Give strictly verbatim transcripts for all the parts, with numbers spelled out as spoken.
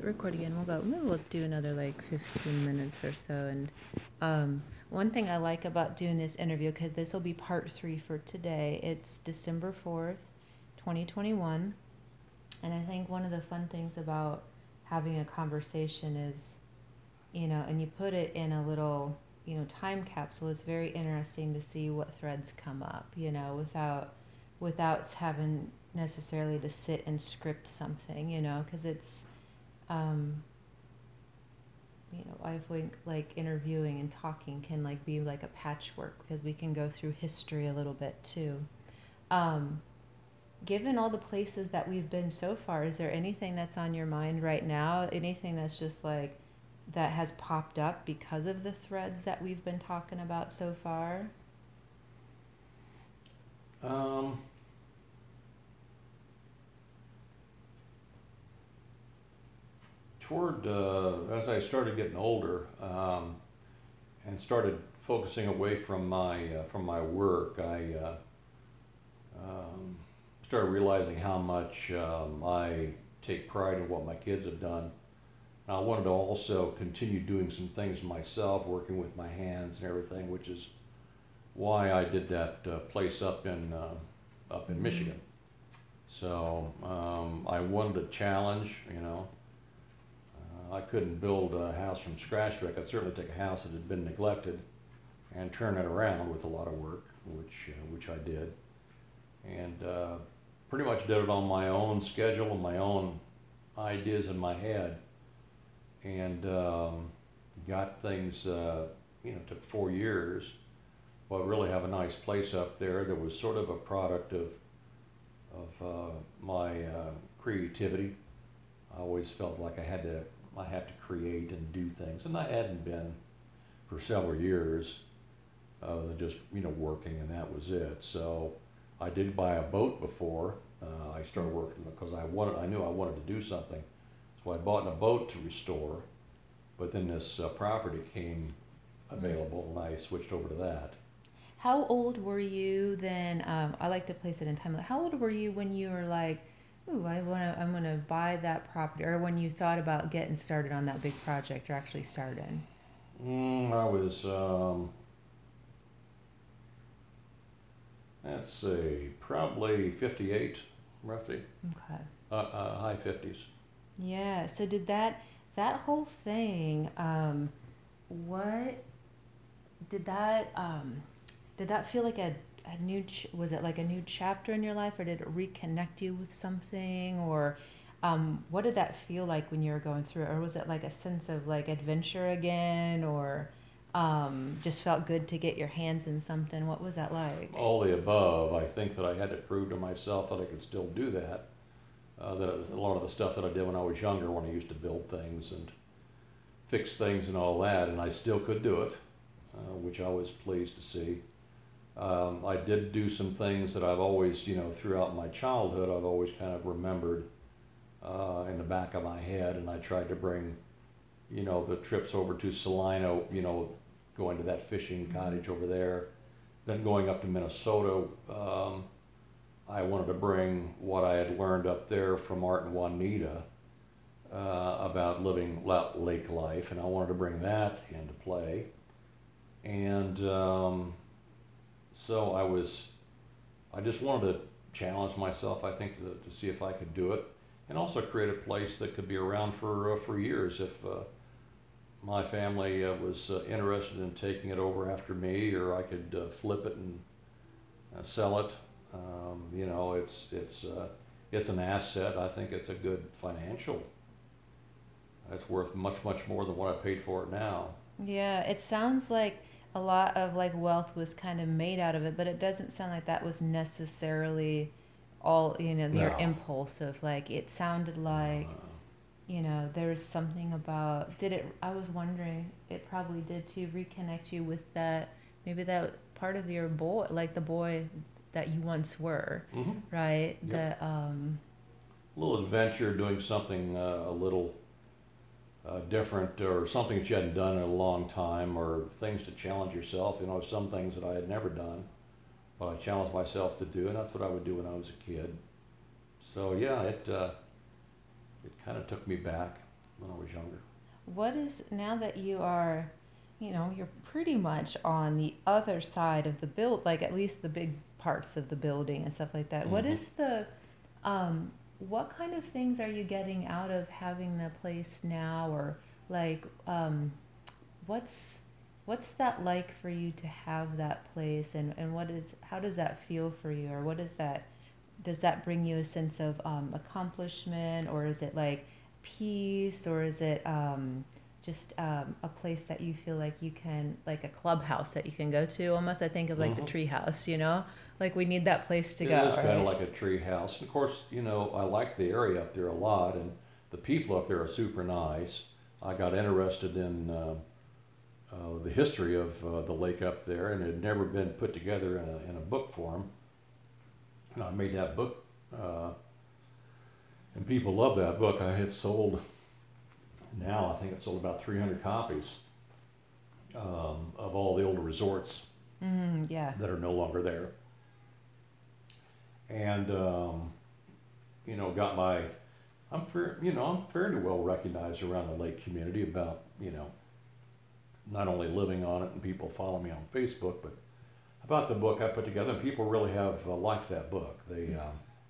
record again. We'll go. Maybe we'll do another like fifteen minutes or so. And um, one thing I like about doing this interview, because this will be part three for today. It's December fourth, twenty twenty-one, and I think one of the fun things about having a conversation is, you know, and you put it in a little, you know, time capsule. It's very interesting to see what threads come up. You know, without without having necessarily to sit and script something. You know, because it's um, you know, I think like interviewing and talking can like be like a patchwork because we can go through history a little bit too. Um, Given all the places that we've been so far, is there anything that's on your mind right now? Anything that's just like that has popped up because of the threads that we've been talking about so far? Um, toward uh, as I started getting older um, and started focusing away from my uh, from my work, I uh, um, started realizing how much um, I take pride in what my kids have done. And I wanted to also continue doing some things myself, working with my hands and everything, which is why I did that uh, place up in uh, up in Mm-hmm. Michigan. So um, I wanted a challenge, you know. Uh, I couldn't build a house from scratch, but I could certainly take a house that had been neglected and turn it around with a lot of work, which uh, which I did, and uh, pretty much did it on my own schedule and my own ideas in my head, and um, got things. Uh, you know, took four years, but really have a nice place up there that was sort of a product of of uh, my uh, creativity. I always felt like I had to I have to create and do things, and I hadn't been for several years, uh, just you know working, and that was it. So I did buy a boat before uh, I started working because I wanted I knew I wanted to do something. So I bought a boat to restore, but then this uh, property came Mm. available, and I switched over to that. How old were you then? Um, I like to place it in time. How old were you when you were like, "Ooh, I wanna, I'm gonna buy that property," or when you thought about getting started on that big project or actually started? Mm, I was um, let's see, probably fifty-eight, roughly, Okay. uh, uh, high fifties. Yeah. So did that that whole thing? Um, what did that um, did that feel like a a new ch- was it like a new chapter in your life, or did it reconnect you with something, or um, what did that feel like when you were going through it, or was it like a sense of like adventure again, or um, just felt good to get your hands in something? What was that like? All the above. I think that I had to prove to myself that I could still do that. Uh, that a lot of the stuff that I did when I was younger, when I used to build things and fix things and all that, and I still could do it, uh, which I was pleased to see. Um, I did do some things that I've always, you know, throughout my childhood, I've always kind of remembered uh, in the back of my head, and I tried to bring, you know, the trips over to Salino, you know, going to that fishing Mm-hmm. cottage over there, then going up to Minnesota. Um, I wanted to bring what I had learned up there from Art and Juanita uh, about living lake life, and I wanted to bring that into play. And um, so I was, I just wanted to challenge myself, I think, to, to see if I could do it, and also create a place that could be around for uh, for years if uh, my family uh, was uh, interested in taking it over after me, or I could uh, flip it and uh, sell it. Um, you know, it's it's uh, it's an asset. I think it's a good financial. It's worth much much more than what I paid for it now. Yeah, it sounds like a lot of like wealth was kind of made out of it, but it doesn't sound like that was necessarily all, you know, your No, impulse of like it sounded like, uh, you know, there was something about did it I was wondering, it probably did to reconnect you with that maybe that part of your boy, like the boy that you once were, mm-hmm, right? yep. The um A little adventure, doing something uh, a little uh, different, or something that you hadn't done in a long time, or things to challenge yourself. You know, some things that I had never done, but I challenged myself to do, and that's what I would do when I was a kid. So yeah, it uh, it kind of took me back. when I was younger. What is, now that you are, you know, you're pretty much on the other side of the build, like at least the big parts of the building and stuff like that. What Hmm. is the, um, what kind of things are you getting out of having the place now, or like, um, what's what's that like for you to have that place, and and what is, how does that feel for you, or what is that, does that bring you a sense of um, accomplishment, or is it like peace, or is it um, just um, a place that you feel like you can, like a clubhouse that you can go to almost? I think of like the Hmm. tree house, you know, like we need that place to It go, is kind of right? like a tree house. And of course, you know, I like the area up there a lot, and the people up there are super nice. I got interested in uh, uh, the history of uh, the lake up there, and it had never been put together in a, in a book form. And I made that book, uh, and people love that book. I had sold, now I think it's sold about three hundred copies um, of all the older resorts Mm, yeah. that are no longer there. And, um, you know, got my, I'm fair, you know, I'm fairly well recognized around the lake community about, you know, not only living on it and people follow me on Facebook, but about the book I put together. And people really have uh, liked that book. They, um,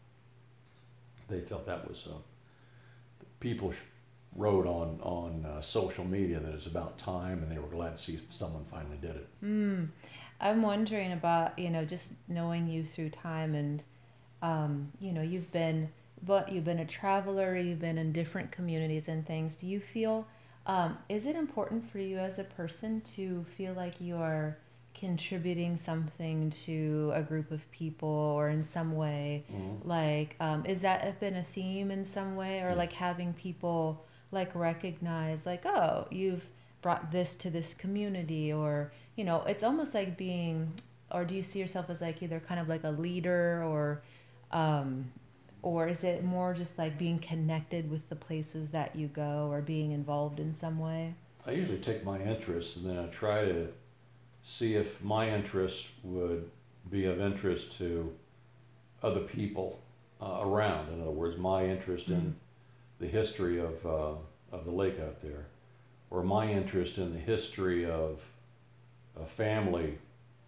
they felt that was, uh, people wrote on, on uh, social media that it's about time, and they were glad to see someone finally did it. Mm. I'm wondering about, you know, just knowing you through time, and um, you know, you've been, but you've been a traveler, you've been in different communities and things. Do you feel, um, is it important for you as a person to feel like you are contributing something to a group of people, or in some way, Mm-hmm. like, um, is that been a theme in some way, or Yeah. like having people like recognize, like, oh, you've brought this to this community, or, you know, it's almost like being, or do you see yourself as like either kind of like a leader, or um, or is it more just like being connected with the places that you go, or being involved in some way? I usually take my interests and then I try to see if my interest would be of interest to other people uh, around. In other words, my interest Mm. in the history of, uh, of the lake up there, or my interest in the history of a family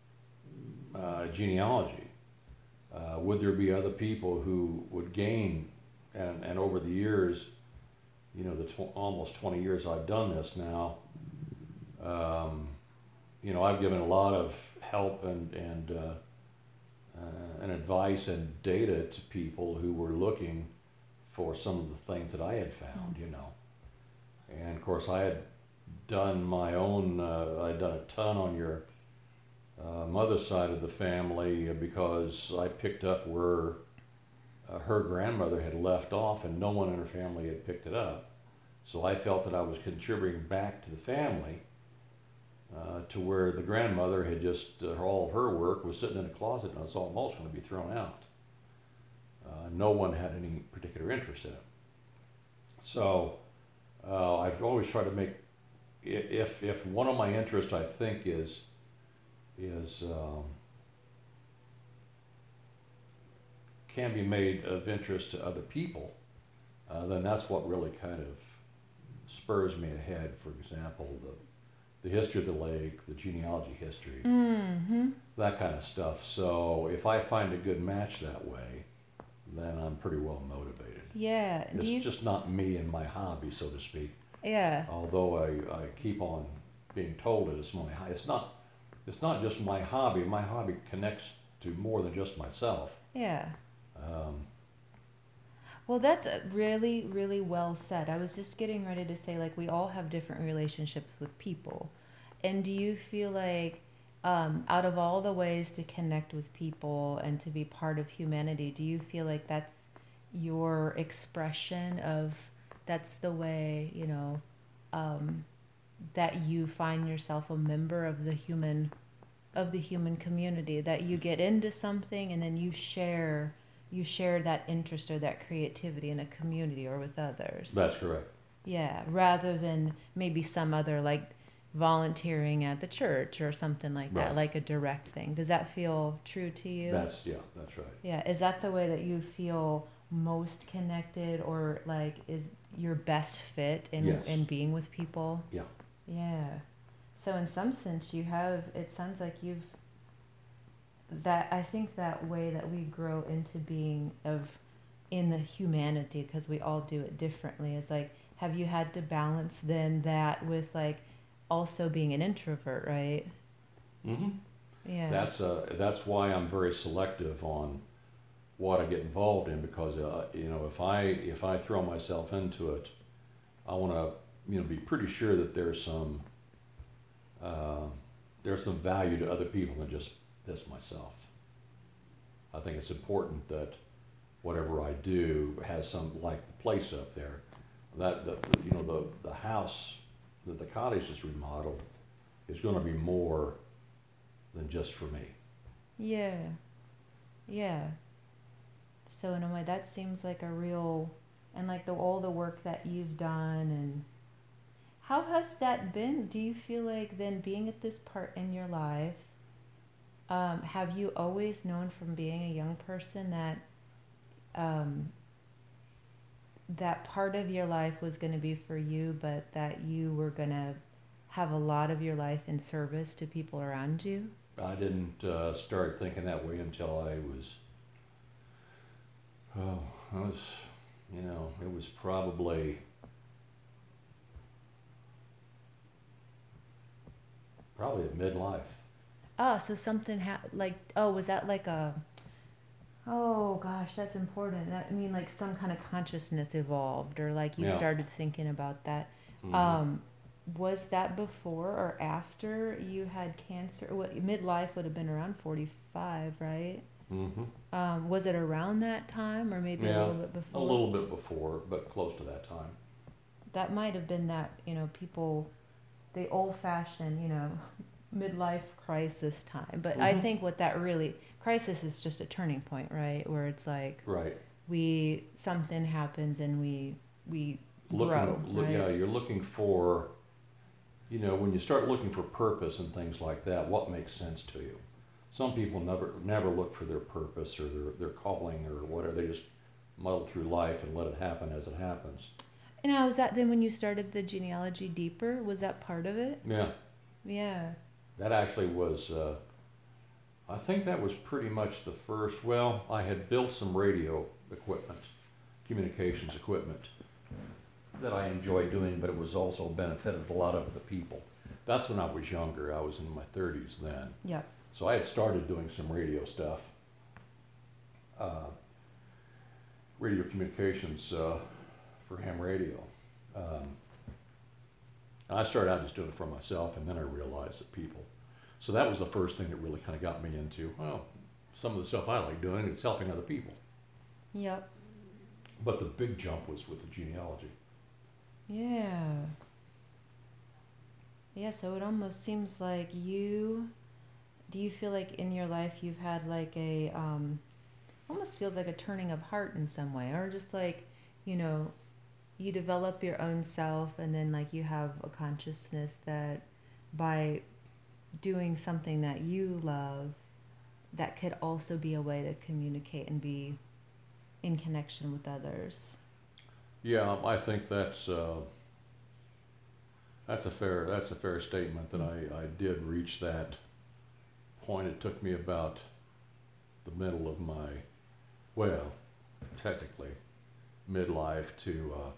uh, genealogy. Uh, would there be other people who would gain, and, and over the years, you know, the tw- almost twenty years I've done this now, um, you know, I've given a lot of help and, and, uh, uh, and advice and data to people who were looking for some of the things that I had found, Mm. you know. And of course, I had done my own, uh, I'd done a ton on your uh, mother's side of the family because I picked up where uh, her grandmother had left off and no one in her family had picked it up. So I felt that I was contributing back to the family uh, to where the grandmother had just, uh, all of her work was sitting in a closet and it was almost going to be thrown out. Uh, no one had any particular interest in it. So uh, I've always tried to make, if, if one of my interests I think is, is um, can be made of interest to other people, uh, then that's what really kind of spurs me ahead. For example, the, the history of the lake, the genealogy history, Mm-hmm. that kind of stuff. So if I find a good match that way, then I'm pretty well motivated. Yeah. Do It's you? just not me and my hobby, so to speak. Yeah. Although I, I keep on being told that it's my hobby. It's not, it's not just my hobby. My hobby connects to more than just myself. Yeah. Um, Well, that's uh, really, really well said. I was just getting ready to say, like, we all have different relationships with people. And do you feel like, um, out of all the ways to connect with people and to be part of humanity, do you feel like that's your expression of, that's the way, you know, um, that you find yourself a member of the human, of the human community, that you get into something and then you share, you share that interest or that creativity in a community or with others? that's correct. Yeah, rather than maybe some other, like volunteering at the church or something like that, Right. like a direct thing. Does that feel true to you? That's, yeah, that's right. Yeah, is that the way that you feel most connected or like is your best fit in Yes. in being with people. Yeah. Yeah. So in some sense you have, it sounds like you've, that I think that way that we grow into being of in the humanity, because we all do it differently, is like, have you had to balance then that with like also being an introvert, right? hmm Yeah. That's uh, that's why I'm very selective on what I get involved in, because uh, you know, if I if I throw myself into it, I want to, you know, be pretty sure that there's some uh, there's some value to other people than just this myself. I think it's important that whatever I do has some, like the place up there, that the, you know, the the house that the cottage is remodeled is going to be more than just for me. Yeah. Yeah. So in a way that seems like a real, and like the all the work that you've done, and how has that been? Do you feel like then being at this part in your life, um, have you always known from being a young person that um, that part of your life was going to be for you, but that you were going to have a lot of your life in service to people around you? I didn't uh, start thinking that way until I was, oh, I was, you know, it was probably probably at midlife. Oh, so something ha- like, oh, was that like a, oh gosh, that's important. That, I mean, like some kind of consciousness evolved, or like you Yeah. started thinking about that. hmm Um, was that before or after you had cancer? What, midlife would have been around forty-five, right? hmm Um, was it around that time or maybe a Yeah, little bit a before? little bit before, but close to that time. That might have been that, you know, people, the old fashioned, you know, midlife crisis time. But I hmm think what that really, crisis is just a turning point, right? Where it's like, Right. we, something happens and we, we grow, Looking, look, right? yeah, you're looking for, you know, when you start looking for purpose and things like that, what makes sense to you? Some people never, never look for their purpose or their, their calling or whatever. They just muddle through life and let it happen as it happens. And now, was that then when you started the genealogy deeper? Was that part of it? Yeah, Yeah. that actually was, uh, I think that was pretty much the first. Well, I had built some radio equipment, communications equipment that I enjoyed doing, but it was also benefited a lot of the people. That's when I was younger. I was in my thirties then. Yep. So I had started doing some radio stuff, uh, radio communications uh, for ham radio. Um, I started out just doing it for myself, and then I realized that people. So that was the first thing that really kind of got me into, well, some of the stuff I like doing is helping other people. Yep. But the big jump was with the genealogy. Yeah. Yeah, so it almost seems like you, do you feel like in your life you've had like a, um, almost feels like a turning of heart in some way, or just like, you know, you develop your own self and then like you have a consciousness that by doing something that you love, that could also be a way to communicate and be in connection with others. Yeah, I think that's uh, that's a fair that's a fair statement that I, I did reach that point. It took me about the middle of my, well, technically midlife to uh,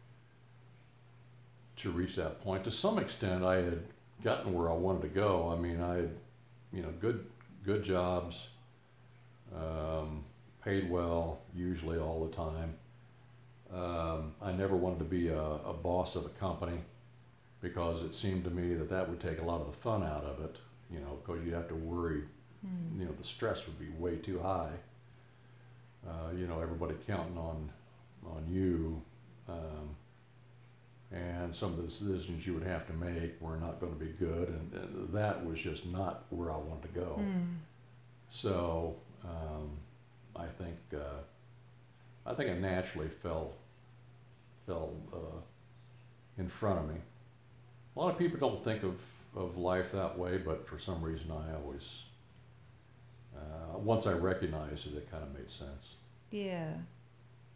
to reach that point. To some extent, I had gotten where I wanted to go. I mean, I had, you know, good good jobs, um, paid well, usually all the time. Um, I never wanted to be a, a boss of a company because it seemed to me that that would take a lot of the fun out of it, you know, because you'd have to worry, Hmm. you know, the stress would be way too high. Uh, you know, everybody counting on on you, um, and some of the decisions you would have to make were not going to be good, and, and that was just not where I wanted to go. Hmm. So um, I think uh, I think it naturally fell fell uh, in front of me. A lot of people don't think of, of life that way, but for some reason I always, uh, once I recognized it, it kind of made sense. Yeah.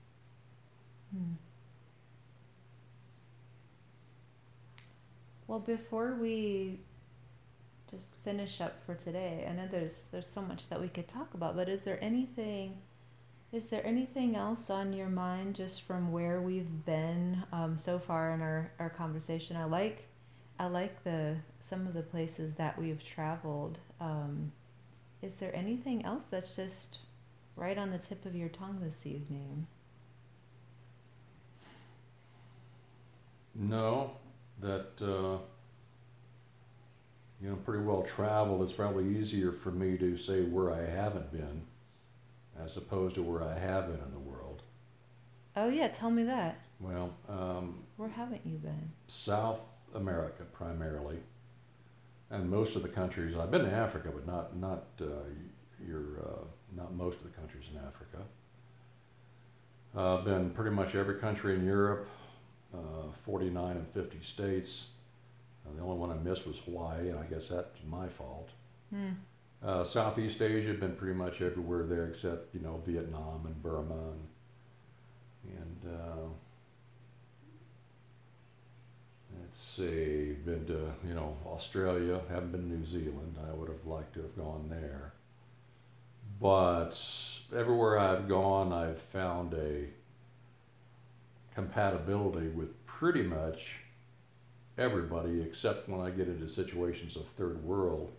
Hmm. Well, before we just finish up for today, I know there's there's so much that we could talk about, but is there anything is there anything else on your mind just from where we've been um, so far in our, our conversation? I like I like the some of the places that we've traveled. Um, is there anything else that's just right on the tip of your tongue this evening? No, that, uh, you know, pretty well traveled. It's probably easier for me to say where I haven't been as opposed to where I have been in the world. Oh yeah, tell me that. Well, um, Where haven't you been? South America primarily, and most of the countries. I've been to Africa, but not not uh, your uh, not most of the countries in Africa. Uh, I've been pretty much every country in Europe, uh, forty-nine and fifty states. Uh, the only one I missed was Hawaii, and I guess that's my fault. Hmm. Uh, Southeast Asia, been pretty much everywhere there except, you know, Vietnam and Burma and, and uh, let's see, been to, you know, Australia, haven't been to New Zealand. I would have liked to have gone there. But everywhere I've gone, I've found a compatibility with pretty much everybody except when I get into situations of third world,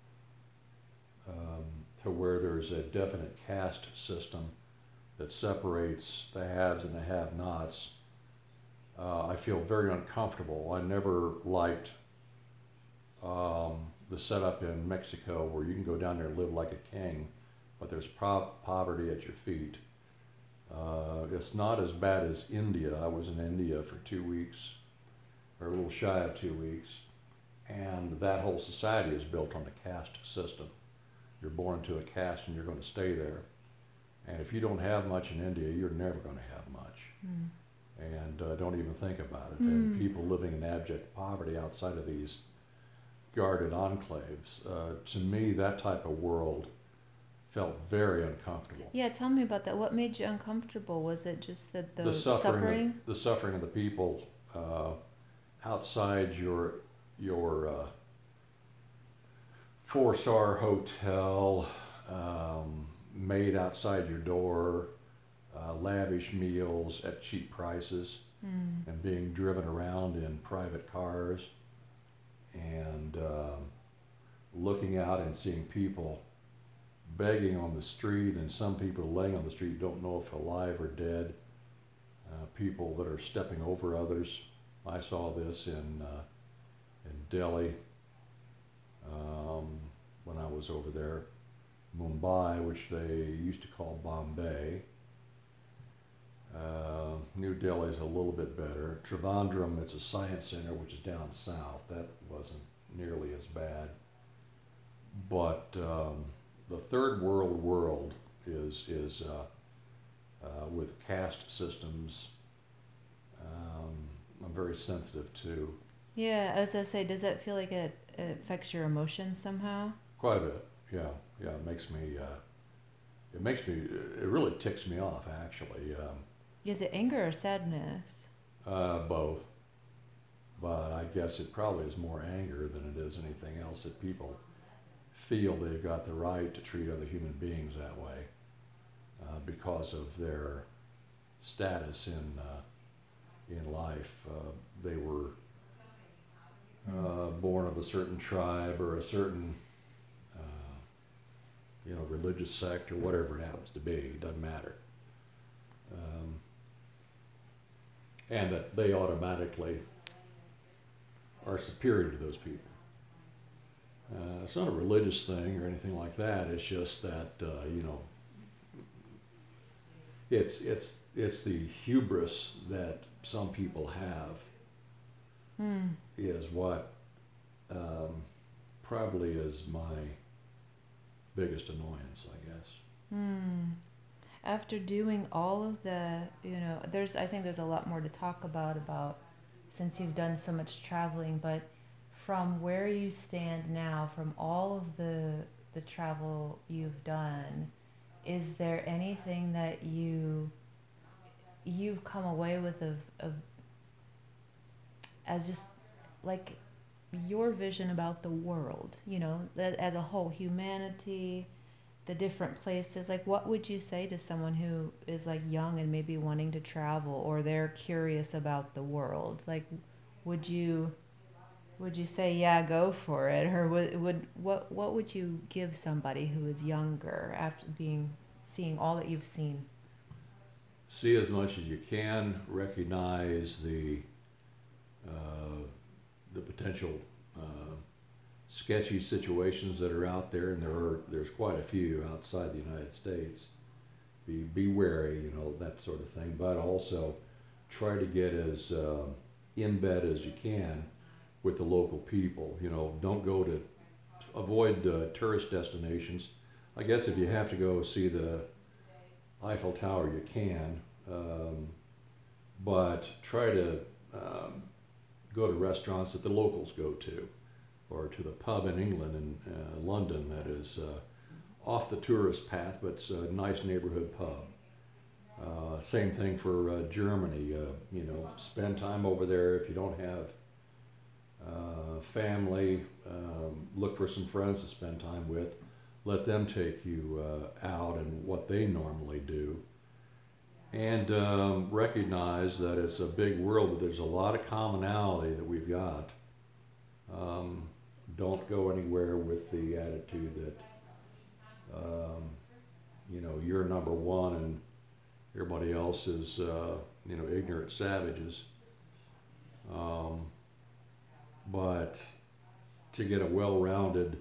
um, to where there's a definite caste system that separates the haves and the have-nots. Uh, I feel very uncomfortable. I never liked um, the setup in Mexico where you can go down there and live like a king, but there's pro- poverty at your feet. Uh, it's not as bad as India. I was in India for two weeks, or a little shy of two weeks, and that whole society is built on the caste system. You're born into a caste and you're going to stay there. And if you don't have much in India, you're never going to have much. Hmm. And uh, don't even think about it. Mm. And people living in abject poverty outside of these guarded enclaves, uh, to me, that type of world felt very uncomfortable. Yeah, tell me about that. What made you uncomfortable? Was it just that the, The suffering, suffering? Of, the suffering of the people uh, outside your your uh, four-star hotel, um, made outside your door, uh, lavish meals at cheap prices, Hmm. and being driven around in private cars, and um, looking out and seeing people begging on the street, and some people laying on the street don't know if alive or dead. Uh, people that are stepping over others. I saw this in uh, in Delhi um, when I was over there. Mumbai, which they used to call Bombay. Uh, New Delhi is a little bit better. Trivandrum, it's a science center, which is down south. That wasn't nearly as bad. But um, the third world world is is uh, uh, with caste systems. Um, I'm very sensitive to Yeah, I was gonna say, does that feel like it, it affects your emotions somehow? quite a bit. Yeah, yeah. It makes me. Uh, it makes me. It really ticks me off, actually. Um, Is it anger or sadness? uh, both. But I guess it probably is more anger than it is anything else that people feel they've got the right to treat other human beings that way uh, because of their status in uh, in life. Uh, they were uh, born of a certain tribe or a certain uh, you know religious sect or whatever it happens to be. It doesn't matter. Um, and that they automatically are superior to those people. Uh, it's not a religious thing or anything like that. It's just that uh, you know, it's it's it's the hubris that some people have Hmm. is what um, probably is my biggest annoyance, I guess. Hmm. After doing all of the, you know, there's, I think there's a lot more to talk about about since you've done so much traveling, but from where you stand now, from all of the the travel you've done, is there anything that you you've come away with of, of as just like your vision about the world, you know, that as a whole, humanity, the different places. Like, what would you say to someone who is like young and maybe wanting to travel, or they're curious about the world? Like, would you would you say, yeah, go for it, or would, would what what would you give somebody who is younger after being seeing all that you've seen? See as much as you can, recognize the, uh, the potential uh, sketchy situations that are out there, and there are, there's quite a few outside the United States. Be, be wary, you know, that sort of thing, but also try to get as uh, in bed as you can with the local people. You know, don't go to, avoid uh, tourist destinations. I guess if you have to go see the Eiffel Tower, you can, um, but try to um, go to restaurants that the locals go to, or to the pub in England and uh, London that is uh, off the tourist path, but it's a nice neighborhood pub. Uh, same thing for uh, Germany. Uh, you know, spend time over there if you don't have uh, family. Um, look for some friends to spend time with. Let them take you uh, out and what they normally do. And um, recognize that it's a big world, but there's a lot of commonality that we've got. Um, don't go anywhere with the attitude that, um, you know, you're number one and everybody else is, uh, you know, ignorant savages. Um, but to get a well-rounded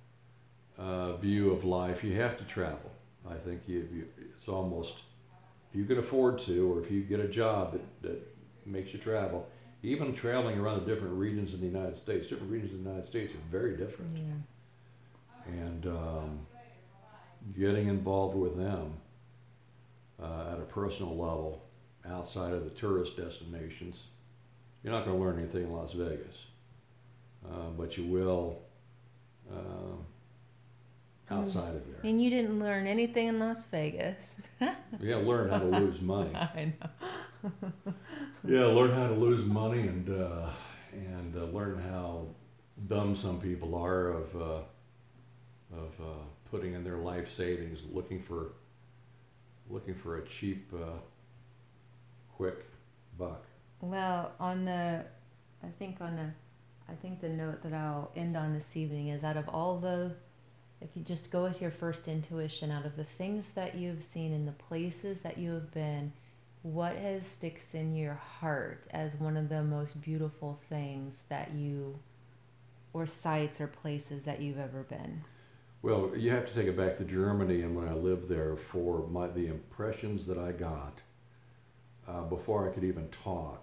uh, view of life, you have to travel. I think you, you, it's almost, if you can afford to, or if you get a job that, that makes you travel, even traveling around the different regions in the United States, different regions in the United States are very different. Yeah. And um, getting involved with them uh, at a personal level outside of the tourist destinations, you're not going to learn anything in Las Vegas, uh, but you will uh, outside of there. And you didn't learn anything in Las Vegas. Yeah, learn how to lose money. I know. Yeah, learn how to lose money and uh, and uh, learn how dumb some people are of uh, of uh, putting in their life savings, looking for looking for a cheap, uh, quick buck. Well, on the, I think on the, I think the note that I'll end on this evening is, out of all the, if you just go with your first intuition, out of the things that you've seen and the places that you have been, what has sticks in your heart as one of the most beautiful things that you, or sites or places that you've ever been? Well, you have to take it back to Germany, and when I lived there, for my the impressions that I got uh, before I could even talk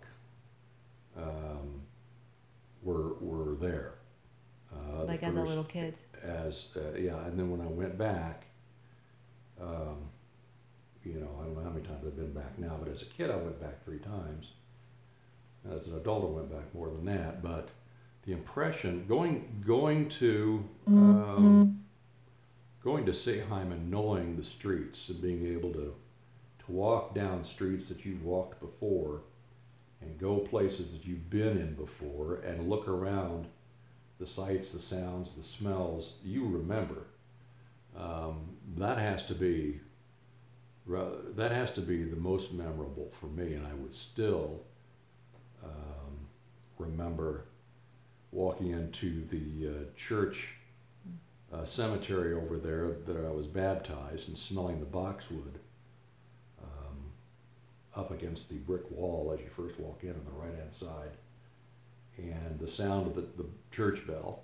um, were were there. Uh, Like the as a first- little kid? As uh, yeah, and then when I went back, um, you know, I don't know how many times I've been back now, but as a kid I went back three times. As an adult I went back more than that, but the impression going going to um, going to Seeheim and knowing the streets and being able to to walk down streets that you've walked before and go places that you've been in before and look around the sights, the sounds, the smells you remember. Um, that has to be that has to be the most memorable for me, and I would still um, remember walking into the uh, church uh, cemetery over there that I was baptized and smelling the boxwood um, up against the brick wall as you first walk in on the right hand side, and the sound of the, the church bell.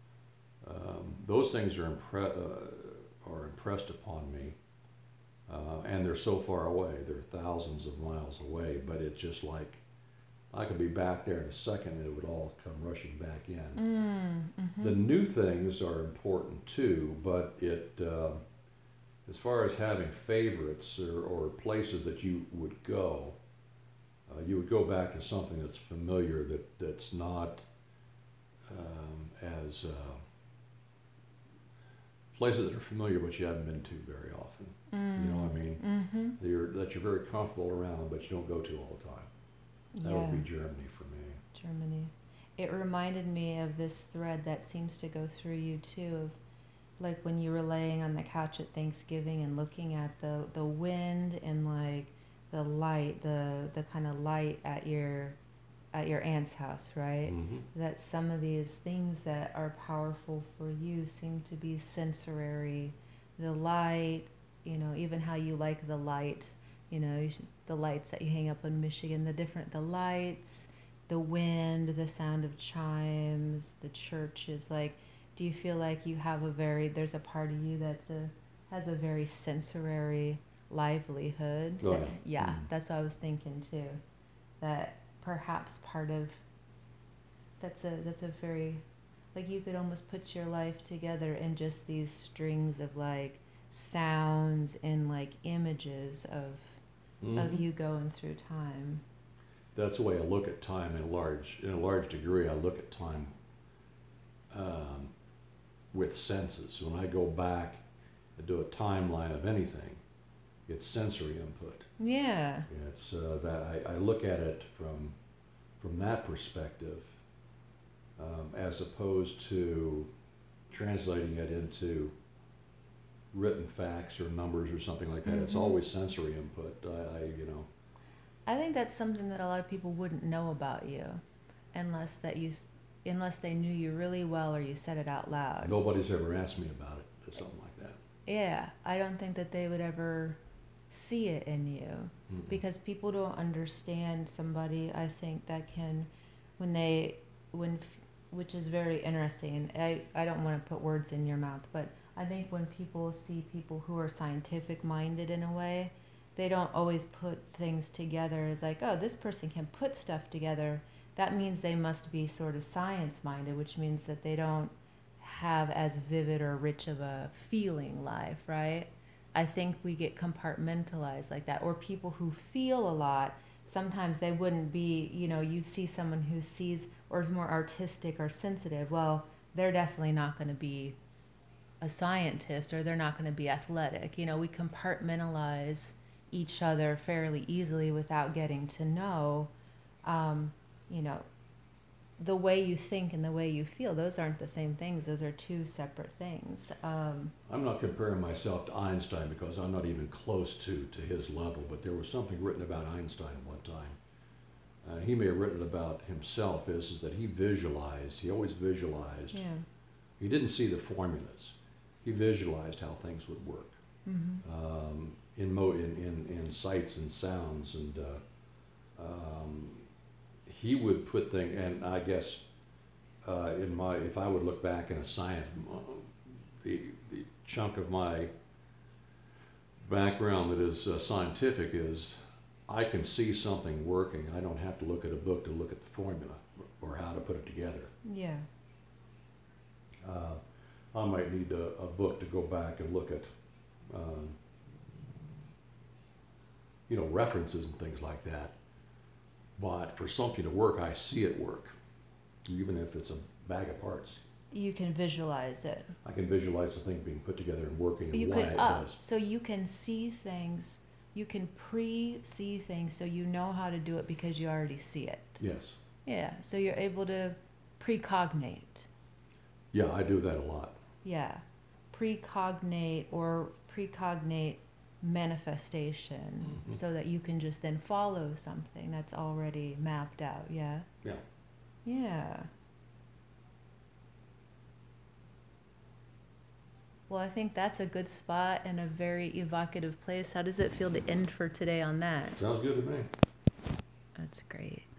Um, those things are, impre- uh, are impressed upon me, uh, and they're so far away. They're thousands of miles away, but it's just like I could be back there in a second and it would all come rushing back in. Mm, mm-hmm. The new things are important too, but it, uh, as far as having favorites or, or places that you would go, uh, you would go back to something that's familiar, that, that's not um, as uh, places that are familiar but you haven't been to very often. Mm. You know what I mean? Mm-hmm. That you're, that you're very comfortable around, but you don't go to all the time. That Yeah. would be Germany for me. Germany. It reminded me of this thread that seems to go through you too, of like when you were laying on the couch at Thanksgiving and looking at the, the wind and like the light, the the kind of light at your at your aunt's house, right? Mm-hmm. That some of these things that are powerful for you seem to be sensory. The light, you know, even how you like the light, you know, you should, the lights that you hang up in Michigan, the different, the lights, the wind, the sound of chimes, the churches. Like, do you feel like you have a very, there's a part of you that's a, has a very sensory livelihood? Oh, That- yeah. yeah, Mhm. that's what I was thinking too. That perhaps part of, that's a, that's a very, like you could almost put your life together in just these strings of like sounds and like images of, Mm-hmm. of you going through time. That's the way I look at time in a large, in a large degree. I look at time um, with senses. When I go back and do a timeline of anything, it's sensory input. Yeah. It's uh, that I, I look at it from from that perspective, um, as opposed to translating it into written facts or numbers or something like that. It's Mhm. always sensory input. I, I you know. I think that's something that a lot of people wouldn't know about you unless that you s- unless they knew you really well or you said it out loud. Nobody's ever asked me about it or something like that. Yeah, I don't think that they would ever see it in you Mm-mm. because people don't understand somebody, I think, that can when they when f- which is very interesting. I I don't want to put words in your mouth, but I think when people see people who are scientific minded in a way, they don't always put things together as like, oh, this person can put stuff together. That means they must be sort of science minded, which means that they don't have as vivid or rich of a feeling life, right? I think we get compartmentalized like that. Or people who feel a lot, sometimes they wouldn't be, you know, you see someone who sees or is more artistic or sensitive. Well, they're definitely not going to be a scientist or they're not going to be athletic. You know, we compartmentalize each other fairly easily without getting to know, um, you know, the way you think and the way you feel. Those aren't the same things. Those are two separate things. Um, I'm not comparing myself to Einstein because I'm not even close to, to his level, but there was something written about Einstein one time. Uh, he may have written about himself is, is that he visualized, he always visualized. yeah. He didn't see the formulas. He visualized how things would work Mm-hmm. um, in, mo- in, in, in sights and sounds. And uh, um, he would put things, and I guess uh, in my, if I would look back in a science, the, the chunk of my background that is uh, scientific is I can see something working. I don't have to look at a book to look at the formula or how to put it together. Yeah. Uh, I might need a, a book to go back and look at, um, you know, references and things like that. But for something to work, I see it work, even if it's a bag of parts. You can visualize it. I can visualize the thing being put together and working and You why could it up. does. So you can see things. You can pre-see things so you know how to do it because you already see it. Yes. Yeah. So you're able to precognate. Yeah, I do that a lot. Yeah. Precognate or precognate manifestation Mhm. so that you can just then follow something that's already mapped out. Yeah. Yeah. Yeah. Well, I think that's a good spot and a very evocative place. How does it feel to end for today on that? Sounds good to me. That's great.